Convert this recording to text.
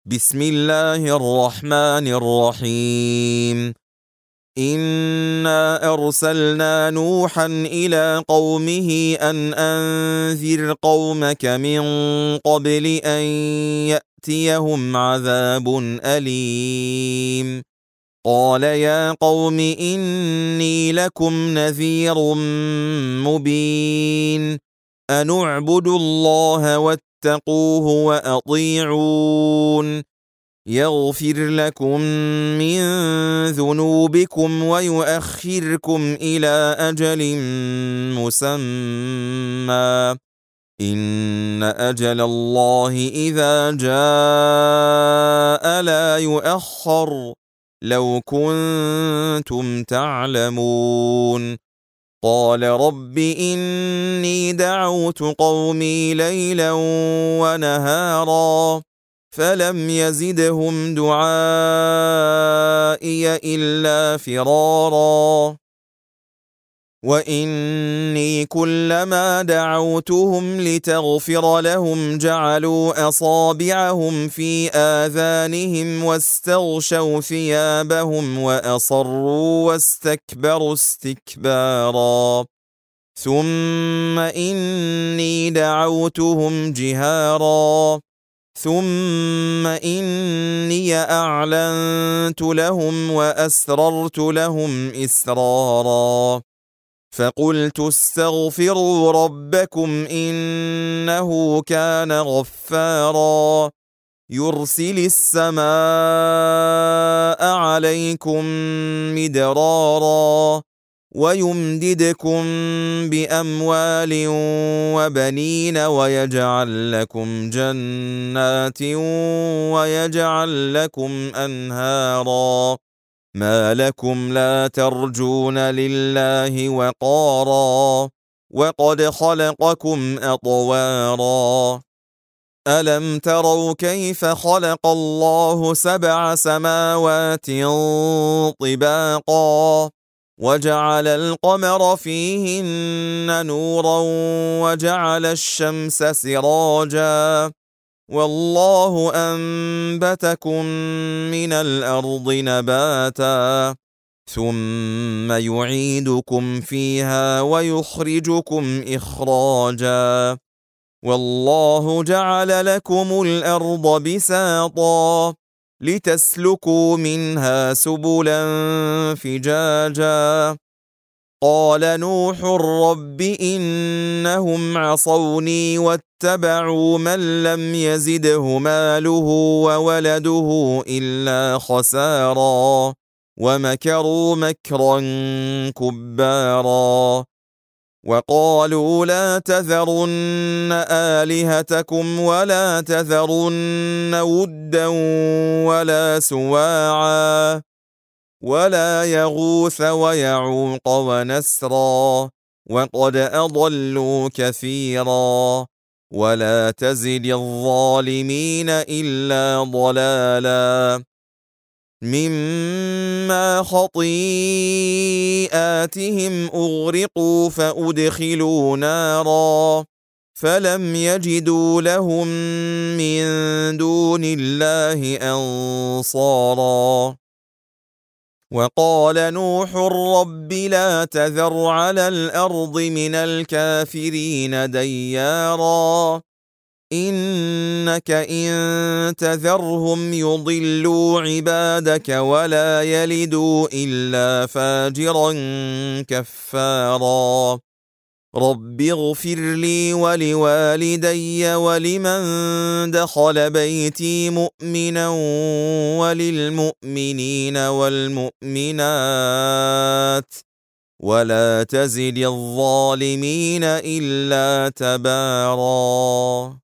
بسم الله الرحمن الرحيم. إنا أرسلنا نوحا إلى قومه أن أنذر قومك من قبل أن يأتيهم عذاب أليم. قال يا قوم إني لكم نذير مبين. أن اعبدوا الله واتقوه وأطيعون. يغفر لكم من ذنوبكم ويؤخركم إلى أجل مسمى. إن أجل الله إذا جاء لا يؤخر لو كنتم تعلمون. قال رب إني دعوت قومي ليلا ونهارا فلم يزدهم دعائي إلا فرارا. وإني كلما دعوتهم لتغفر لهم جعلوا أصابعهم في آذانهم واستغشوا ثيابهم وأصروا واستكبروا استكبارا. ثم إني دعوتهم جهارا ثم إني أعلنت لهم وأسررت لهم إسرارا. فقلت استغفروا ربكم إنه كان غفارا يرسل السماء عليكم مدرارا ويمددكم بأموال وبنين ويجعل لكم جنات ويجعل لكم أنهارا. ما لكم لا ترجون لله وقارا وقد خلقكم أطوارا. ألم تروا كيف خلق الله 7 سماوات طباقا وجعل القمر فيهن نورا وجعل الشمس سراجا والله أنبتكم من الأرض نباتا ثم يعيدكم فيها ويخرجكم إخراجا. والله جعل لكم الأرض بساطا لتسلكوا منها سبلا فجاجا. قال نوح رب إنهم عصوني واتبعوا من لم يزده ماله وولده إلا خسارا ومكروا مكرا كبارا. وقالوا لا تذرن آلهتكم ولا تذرن ودا ولا سواعا ولا يغوث ويعوق ونسرا وقد أضلوا كثيرا ولا تزد الظالمين إلا ضلالا. مما خطيئاتهم أغرقوا فأدخلوا نارا فلم يجدوا لهم من دون الله أنصارا. وقال نوح رب لا تذر على الأرض من الكافرين ديارا إنك إن تذرهم يضلوا عبادك ولا يلدوا إلا فاجرا كفارا. رب اغفر لي ولوالدي ولمن دخل بيتي مؤمنا وللمؤمنين والمؤمنات ولا تزد الظالمين إلا تبارا.